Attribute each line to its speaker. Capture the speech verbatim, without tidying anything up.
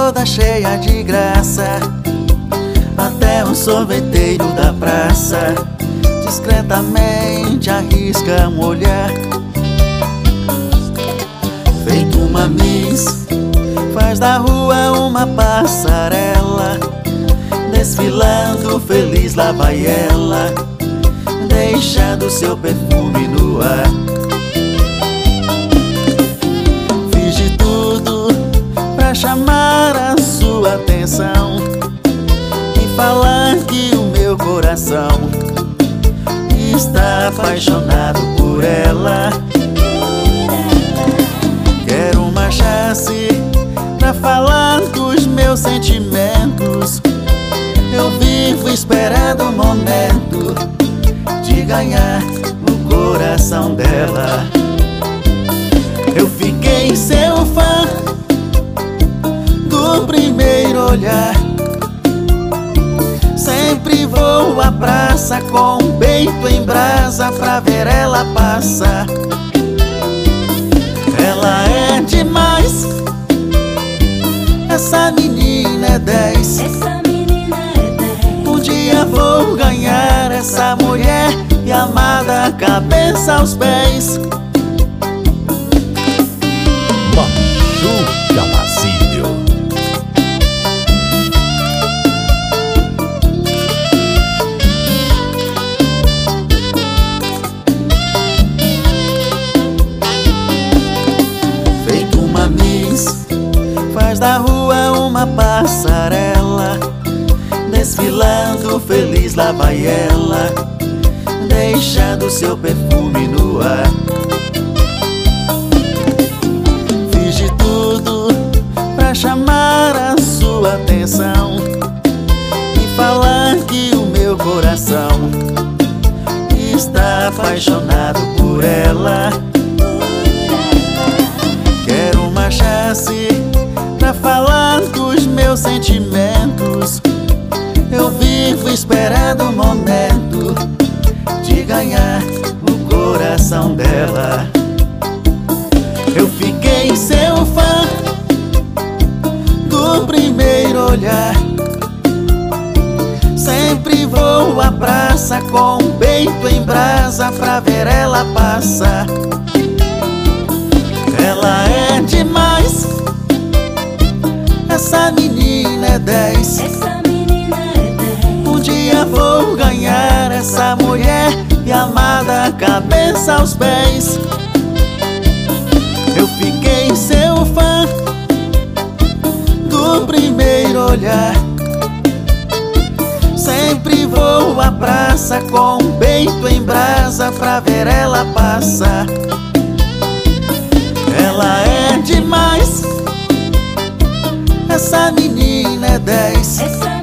Speaker 1: toda cheia de graça. Até um sorveteiro da praça discretamente arrisca um olhar. Feito uma miss, faz da rua uma passarela. Desfilando feliz lá vai ela, deixando seu perfume no ar. Fiz de tudo pra chamar a sua atenção e falar que o meu coração está apaixonado por ela. Quero uma chance pra falar dos meus sentimentos. Eu vivo esperando o momento de ganhar o coração dela. Eu fiquei seu fã do primeiro olhar. Sempre vou à praça com o peito em brasa pra ver ela passar. Ela é demais, essa menina é dez.
Speaker 2: Essa menina é dez.
Speaker 1: Um dia vou ganhar essa mulher e amar da cabeça aos pés.
Speaker 3: Machuca Basílio.
Speaker 1: Feito uma miss, faz da rua uma passarela. Desfilando feliz lá vai ela, deixando seu perfume no ar. Fiz de tudo pra chamar a sua atenção e falar que o meu coração está apaixonado por ela. Quero uma chance pra falar dos meus sentimentos. Eu vivo esperando o momento de ganhar o coração dela. Eu fiquei seu fã do primeiro olhar. Sempre vou à praça com o peito em brasa pra ver ela passar. Ela é demais, essa menina é dez.
Speaker 2: Essa menina é dez.
Speaker 1: Um dia vou ganhar essa mulher e amar da cabeça aos pés. Eu fiquei seu fã do primeiro olhar. Sempre vou à praça com o peito em brasa pra ver ela passar. Ela é demais, essa menina é dez.
Speaker 2: Essa